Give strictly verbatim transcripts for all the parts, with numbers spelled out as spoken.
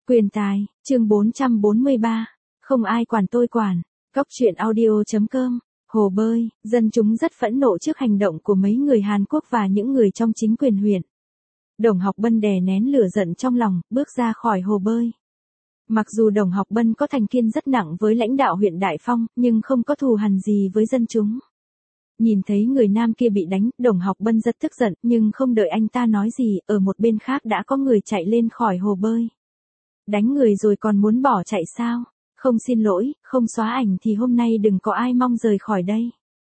Quyền tài, chương bốn trăm bốn mươi ba. Không ai quản tôi quản. Cóc truyện audio.com. Hồ bơi, dân chúng rất phẫn nộ trước hành động của mấy người Hàn Quốc và những người trong chính quyền huyện. Đồng Học Bân đè nén lửa giận trong lòng, bước ra khỏi hồ bơi. Mặc dù Đồng Học Bân có thành kiến rất nặng với lãnh đạo huyện Đại Phong, nhưng không có thù hằn gì với dân chúng. Nhìn thấy người nam kia bị đánh, Đồng Học Bân rất tức giận, nhưng không đợi anh ta nói gì, ở một bên khác đã có người chạy lên khỏi hồ bơi. Đánh người rồi còn muốn bỏ chạy sao? Không xin lỗi, không xóa ảnh thì hôm nay đừng có ai mong rời khỏi đây.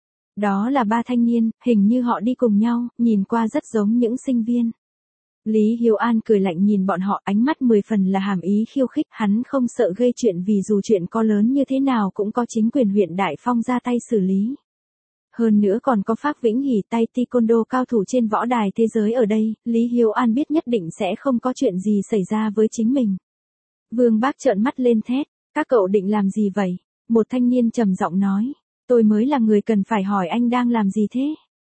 Đó là ba thanh niên, hình như họ đi cùng nhau, nhìn qua rất giống những sinh viên. Lý Hiếu An cười lạnh nhìn bọn họ, ánh mắt mười phần là hàm ý khiêu khích, hắn không sợ gây chuyện vì dù chuyện có lớn như thế nào cũng có chính quyền huyện Đại Phong ra tay xử lý. Hơn nữa còn có Phác Vĩnh Hỷ tay taekwondo cao thủ trên võ đài thế giới ở đây, Lý Hiếu An biết nhất định sẽ không có chuyện gì xảy ra với chính mình. Vương Bác trợn mắt lên thét, các cậu định làm gì vậy? Một thanh niên trầm giọng nói, tôi mới là người cần phải hỏi anh đang làm gì thế?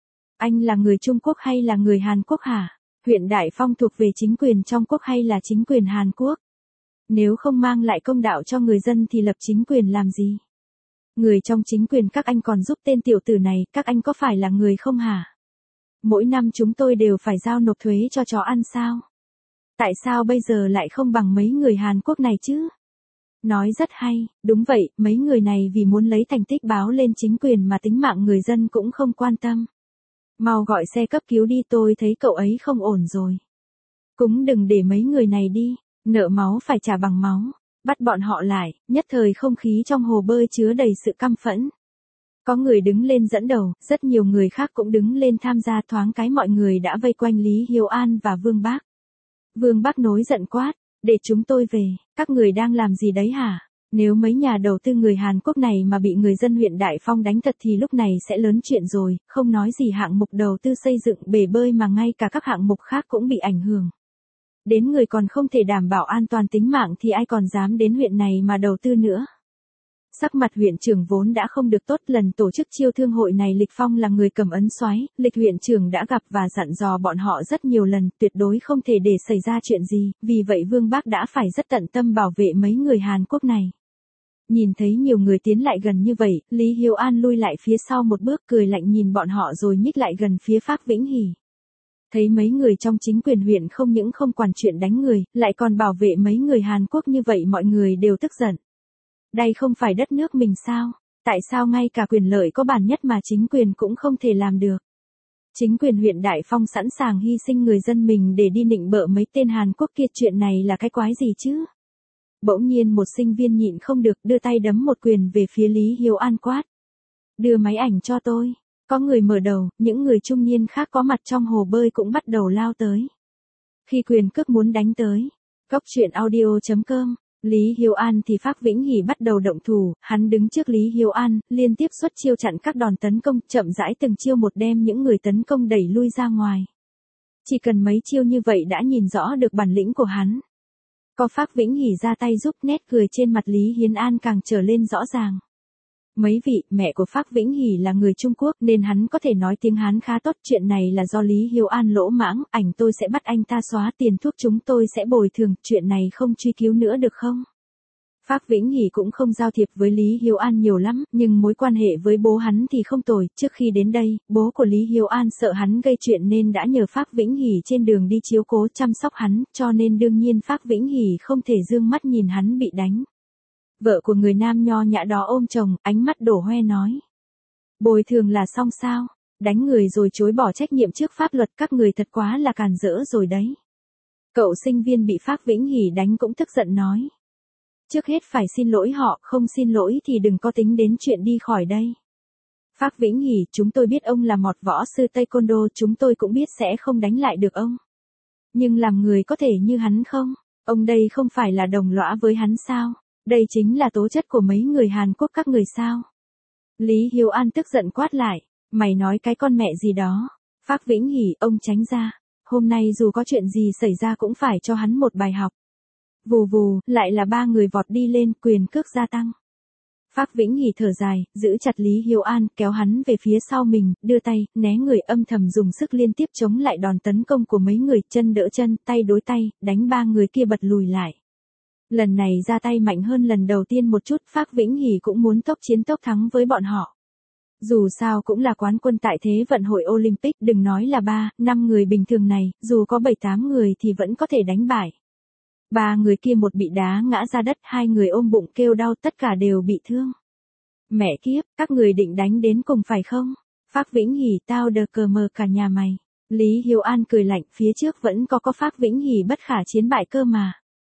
Anh là người Trung Quốc hay là người Hàn Quốc hả? Huyện Đại Phong thuộc về chính quyền trong quốc hay là chính quyền Hàn Quốc? Nếu không mang lại công đạo cho người dân thì lập chính quyền làm gì? Người trong chính quyền các anh còn giúp tên tiểu tử này, các anh có phải là người không hả? Mỗi năm chúng tôi đều phải giao nộp thuế cho chó ăn sao? Tại sao bây giờ lại không bằng mấy người Hàn Quốc này chứ? Nói rất hay, đúng vậy, mấy người này vì muốn lấy thành tích báo lên chính quyền mà tính mạng người dân cũng không quan tâm. Mau gọi xe cấp cứu đi, tôi thấy cậu ấy không ổn rồi. Cũng đừng để mấy người này đi, nợ máu phải trả bằng máu. Bắt bọn họ lại, nhất thời không khí trong hồ bơi chứa đầy sự căm phẫn. Có người đứng lên dẫn đầu, rất nhiều người khác cũng đứng lên tham gia, thoáng cái mọi người đã vây quanh Lý Hiếu An và Vương Bác. Vương Bác nổi giận quát, để chúng tôi về, các người đang làm gì đấy hả? Nếu mấy nhà đầu tư người Hàn Quốc này mà bị người dân huyện Đại Phong đánh thật thì lúc này sẽ lớn chuyện rồi, không nói gì hạng mục đầu tư xây dựng bể bơi mà ngay cả các hạng mục khác cũng bị ảnh hưởng. Đến người còn không thể đảm bảo an toàn tính mạng thì ai còn dám đến huyện này mà đầu tư nữa. Sắc mặt huyện trưởng vốn đã không được tốt, lần tổ chức chiêu thương hội này Lịch Phong là người cầm ấn xoáy, Lịch huyện trưởng đã gặp và dặn dò bọn họ rất nhiều lần, tuyệt đối không thể để xảy ra chuyện gì, vì vậy Vương Bác đã phải rất tận tâm bảo vệ mấy người Hàn Quốc này. Nhìn thấy nhiều người tiến lại gần như vậy, Lý Hiếu An lui lại phía sau một bước, cười lạnh nhìn bọn họ rồi nhích lại gần phía Phác Vĩnh Hỷ. Thấy mấy người trong chính quyền huyện không những không quản chuyện đánh người, lại còn bảo vệ mấy người Hàn Quốc như vậy, mọi người đều tức giận. Đây không phải đất nước mình sao? Tại sao ngay cả quyền lợi có bản nhất mà chính quyền cũng không thể làm được? Chính quyền huyện Đại Phong sẵn sàng hy sinh người dân mình để đi nịnh bợ mấy tên Hàn Quốc kia, chuyện này là cái quái gì chứ? Bỗng nhiên một sinh viên nhịn không được đưa tay đấm một quyền về phía Lý Hiếu An quát. Đưa máy ảnh cho tôi. Có người mở đầu, những người trung niên khác có mặt trong hồ bơi cũng bắt đầu lao tới. Khi quyền cước muốn đánh tới, cóc truyện audio.com, Lý Hiếu An thì Phác Vĩnh Hỷ bắt đầu động thủ, hắn đứng trước Lý Hiếu An, liên tiếp xuất chiêu chặn các đòn tấn công, chậm rãi từng chiêu một đem những người tấn công đẩy lui ra ngoài. Chỉ cần mấy chiêu như vậy đã nhìn rõ được bản lĩnh của hắn. Có Phác Vĩnh Hỷ ra tay giúp, nét cười trên mặt Lý Hiếu An càng trở lên rõ ràng. Mấy vị, mẹ của Phác Vĩnh Hỷ là người Trung Quốc nên hắn có thể nói tiếng Hán khá tốt, chuyện này là do Lý Hiếu An lỗ mãng, ảnh tôi sẽ bắt anh ta xóa tiền thuốc chúng tôi sẽ bồi thường, chuyện này không truy cứu nữa được không? Phác Vĩnh Hỷ cũng không giao thiệp với Lý Hiếu An nhiều lắm, nhưng mối quan hệ với bố hắn thì không tồi, trước khi đến đây, bố của Lý Hiếu An sợ hắn gây chuyện nên đã nhờ Phác Vĩnh Hỷ trên đường đi chiếu cố chăm sóc hắn, cho nên đương nhiên Phác Vĩnh Hỷ không thể dương mắt nhìn hắn bị đánh. Vợ của người nam nho nhã đó ôm chồng, ánh mắt đổ hoe nói. Bồi thường là xong sao? Đánh người rồi chối bỏ trách nhiệm trước pháp luật, các người thật quá là càn rỡ rồi đấy. Cậu sinh viên bị Phác Vĩnh Hỷ đánh cũng tức giận nói. Trước hết phải xin lỗi họ, không xin lỗi thì đừng có tính đến chuyện đi khỏi đây. Phác Vĩnh Hỷ, chúng tôi biết ông là một võ sư taekwondo, chúng tôi cũng biết sẽ không đánh lại được ông. Nhưng làm người có thể như hắn không? Ông đây không phải là đồng lõa với hắn sao? Đây chính là tố chất của mấy người Hàn Quốc các người sao? Lý Hiếu An tức giận quát lại, mày nói cái con mẹ gì đó? Phác Vĩnh Hỷ, ông tránh ra, hôm nay dù có chuyện gì xảy ra cũng phải cho hắn một bài học. Vù vù, lại là ba người vọt đi lên, quyền cước gia tăng. Phác Vĩnh Hỷ thở dài, giữ chặt Lý Hiếu An, kéo hắn về phía sau mình, đưa tay, né người, âm thầm dùng sức liên tiếp chống lại đòn tấn công của mấy người, chân đỡ chân, tay đối tay, đánh ba người kia bật lùi lại. Lần này ra tay mạnh hơn lần đầu tiên một chút, Phác Vĩnh Hỷ cũng muốn tốc chiến tốc thắng với bọn họ. Dù sao cũng là quán quân tại Thế vận hội Olympic, đừng nói là ba, năm người bình thường này, dù có bảy tám người thì vẫn có thể đánh bại. Ba người kia một bị đá ngã ra đất, hai người ôm bụng kêu đau, tất cả đều bị thương. Mẹ kiếp, các người định đánh đến cùng phải không? Phác Vĩnh Hỷ, tao đờ cờ mờ cả nhà mày. Lý Hiếu An cười lạnh, phía trước vẫn có có Phác Vĩnh Hỷ bất khả chiến bại cơ mà.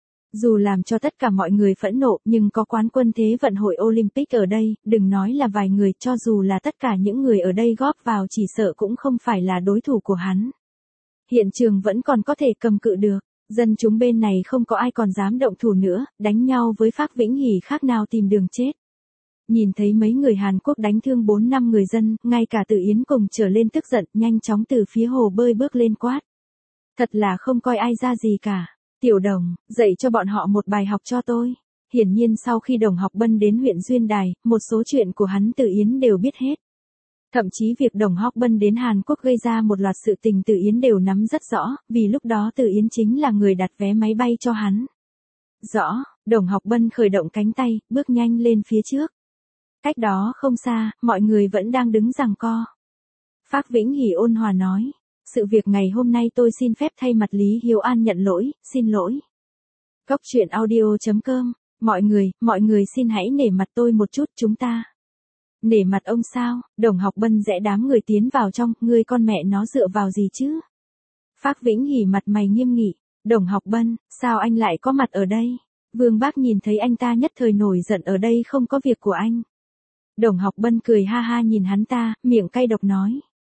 Dù làm cho tất cả mọi người phẫn nộ, nhưng có quán quân Thế vận hội Olympic ở đây, đừng nói là vài người, cho dù là tất cả những người ở đây góp vào chỉ sợ cũng không phải là đối thủ của hắn. Hiện trường vẫn còn có thể cầm cự được, dân chúng bên này không có ai còn dám động thủ nữa, đánh nhau với Phác Vĩnh Hỷ khác nào tìm đường chết. Nhìn thấy mấy người Hàn Quốc đánh thương bốn năm người dân, ngay cả Từ Yến cùng trở lên tức giận, nhanh chóng từ phía hồ bơi bước lên quát. Thật là không coi ai ra gì cả. Tiểu Đồng, dạy cho bọn họ một bài học cho tôi. Hiển nhiên sau khi Đồng Học Bân đến huyện Duyên Đài, một số chuyện của hắn Từ Yến đều biết hết. Thậm chí việc Đồng Học Bân đến Hàn Quốc gây ra một loạt sự tình Từ Yến đều nắm rất rõ, vì lúc đó Từ Yến chính là người đặt vé máy bay cho hắn. Rõ, Đồng Học Bân khởi động cánh tay, bước nhanh lên phía trước. Cách đó không xa, mọi người vẫn đang đứng giằng co. Phác Vĩnh Hỷ ôn hòa nói. Sự việc ngày hôm nay tôi xin phép thay mặt Lý Hiếu An nhận lỗi, xin lỗi. Cốc truyện audio chấm com, mọi người, mọi người xin hãy nể mặt tôi một chút, chúng ta. Nể mặt ông sao? Đồng Học Bân rẽ đám người tiến vào trong, ngươi con mẹ nó dựa vào gì chứ? Phác Vĩnh Hỷ mặt mày nghiêm nghị, Đồng Học Bân, sao anh lại có mặt ở đây? Vương Bác nhìn thấy anh ta nhất thời nổi giận, ở đây không có việc của anh. Đồng Học Bân cười ha ha nhìn hắn ta, miệng cay độc nói.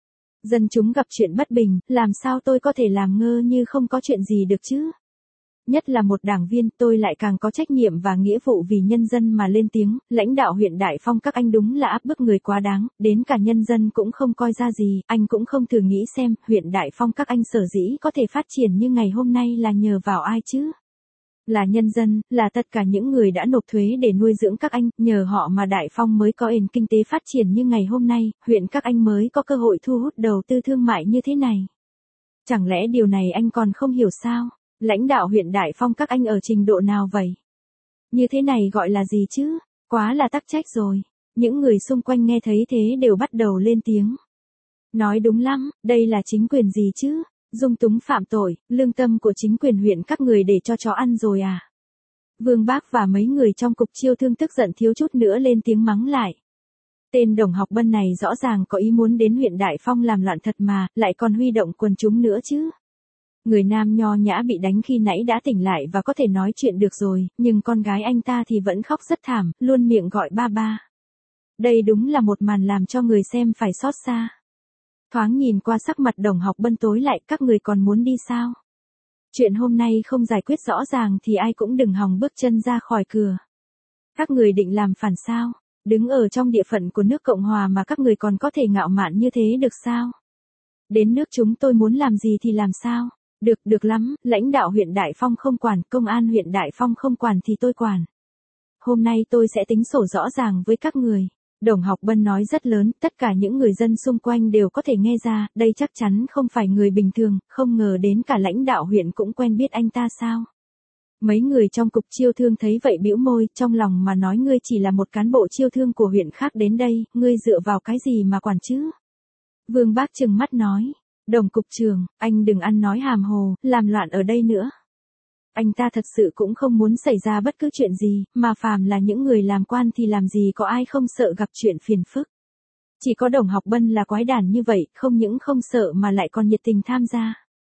Dân chúng gặp chuyện bất bình, làm sao tôi có thể làm ngơ như không có chuyện gì được chứ? Nhất là một đảng viên, tôi lại càng có trách nhiệm và nghĩa vụ vì nhân dân mà lên tiếng, lãnh đạo huyện Đại Phong các anh đúng là áp bức người quá đáng, đến cả nhân dân cũng không coi ra gì, anh cũng không thử nghĩ xem, huyện Đại Phong các anh sở dĩ có thể phát triển như ngày hôm nay là nhờ vào ai chứ? Là nhân dân, là tất cả những người đã nộp thuế để nuôi dưỡng các anh, nhờ họ mà Đại Phong mới có nền kinh tế phát triển như ngày hôm nay, huyện các anh mới có cơ hội thu hút đầu tư thương mại như thế này. Chẳng lẽ điều này anh còn không hiểu sao? Lãnh đạo huyện Đại Phong các anh ở trình độ nào vậy? Như thế này gọi là gì chứ? Quá là tắc trách rồi. Những người xung quanh nghe thấy thế đều bắt đầu lên tiếng. Nói đúng lắm, đây là chính quyền gì chứ? Dung túng phạm tội, lương tâm của chính quyền huyện các người để cho chó ăn rồi à? Vương Bác và mấy người trong cục chiêu thương tức giận thiếu chút nữa lên tiếng mắng lại. Tên Đồng Học Bân này rõ ràng có ý muốn đến huyện Đại Phong làm loạn thật mà, lại còn huy động quần chúng nữa chứ. Người nam nho nhã bị đánh khi nãy đã tỉnh lại và có thể nói chuyện được rồi, nhưng con gái anh ta thì vẫn khóc rất thảm, luôn miệng gọi ba ba. Đây đúng là một màn làm cho người xem phải xót xa. Thoáng nhìn qua sắc mặt Đồng Học Bân tối lại, các người còn muốn đi sao? Chuyện hôm nay không giải quyết rõ ràng thì ai cũng đừng hòng bước chân ra khỏi cửa. Các người định làm phản sao? Đứng ở trong địa phận của nước Cộng Hòa mà các người còn có thể ngạo mạn như thế được sao? Đến nước chúng tôi muốn làm gì thì làm sao? Được, được lắm, lãnh đạo huyện Đại Phong không quản, công an huyện Đại Phong không quản thì tôi quản. Hôm nay tôi sẽ tính sổ rõ ràng với các người. Đồng Học Bân nói rất lớn, tất cả những người dân xung quanh đều có thể nghe ra, đây chắc chắn không phải người bình thường, không ngờ đến cả lãnh đạo huyện cũng quen biết anh ta sao. Mấy người trong cục chiêu thương thấy vậy bĩu môi, trong lòng mà nói ngươi chỉ là một cán bộ chiêu thương của huyện khác đến đây, ngươi dựa vào cái gì mà quản chứ? Vương Bác trừng mắt nói, Đồng cục trưởng, anh đừng ăn nói hàm hồ, làm loạn ở đây nữa. Anh ta thật sự cũng không muốn xảy ra bất cứ chuyện gì, mà phàm là những người làm quan thì làm gì có ai không sợ gặp chuyện phiền phức. Chỉ có Đồng Học Bân là quái đản như vậy, không những không sợ mà lại còn nhiệt tình tham gia.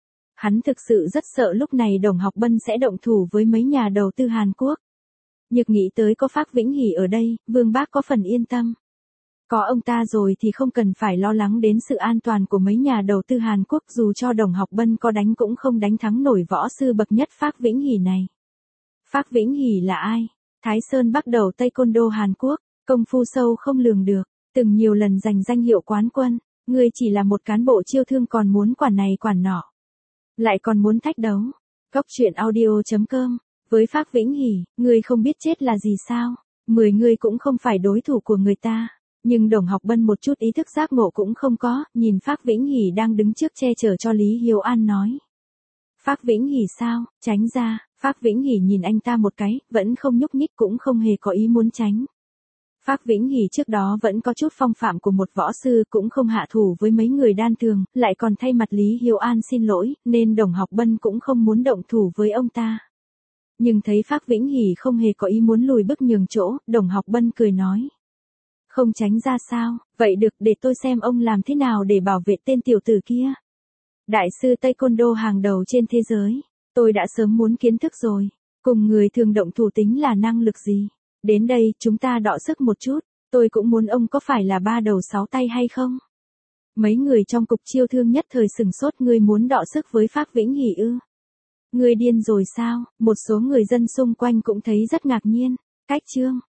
Hắn thực sự rất sợ lúc này Đồng Học Bân sẽ động thủ với mấy nhà đầu tư Hàn Quốc. Nhược nghĩ tới có Phác Vĩnh Hỷ ở đây, Vương Bác có phần yên tâm. Có ông ta rồi thì không cần phải lo lắng đến sự an toàn của mấy nhà đầu tư Hàn Quốc, dù cho Đồng Học Bân có đánh cũng không đánh thắng nổi võ sư bậc nhất Phác Vĩnh Hỷ này. Phác Vĩnh Hỷ là ai? Thái Sơn bắt đầu Taekwondo Hàn Quốc, công phu sâu không lường được, từng nhiều lần giành danh hiệu quán quân, ngươi chỉ là một cán bộ chiêu thương còn muốn quản này quản nọ. Lại còn muốn thách đấu. Cốc truyện audio chấm com, với Phác Vĩnh Hỷ, ngươi không biết chết là gì sao? Mười ngươi cũng không phải đối thủ của người ta. Nhưng Đồng Học Bân một chút ý thức giác ngộ cũng không có, nhìn Phác Vĩnh Hỷ đang đứng trước che chở cho Lý Hiếu An nói. Phác Vĩnh Hỷ sao, tránh ra, Phác Vĩnh Hỷ nhìn anh ta một cái, vẫn không nhúc nhích cũng không hề có ý muốn tránh. Phác Vĩnh Hỷ trước đó vẫn có chút phong phạm của một võ sư, cũng không hạ thủ với mấy người đan tường, lại còn thay mặt Lý Hiếu An xin lỗi, nên Đồng Học Bân cũng không muốn động thủ với ông ta. Nhưng thấy Phác Vĩnh Hỷ không hề có ý muốn lùi bước nhường chỗ, Đồng Học Bân cười nói. Không tránh ra sao, vậy được, để tôi xem ông làm thế nào để bảo vệ tên tiểu tử kia. Đại sư Taekwondo hàng đầu trên thế giới, tôi đã sớm muốn kiến thức rồi, cùng người thường động thủ tính là năng lực gì. Đến đây, chúng ta đọ sức một chút, tôi cũng muốn ông có phải là ba đầu sáu tay hay không? Mấy người trong cục chiêu thương nhất thời sừng sốt, ngươi muốn đọ sức với Phác Vĩnh Hỷ ư? Ngươi điên rồi sao? Một số người dân xung quanh cũng thấy rất ngạc nhiên. Cách chương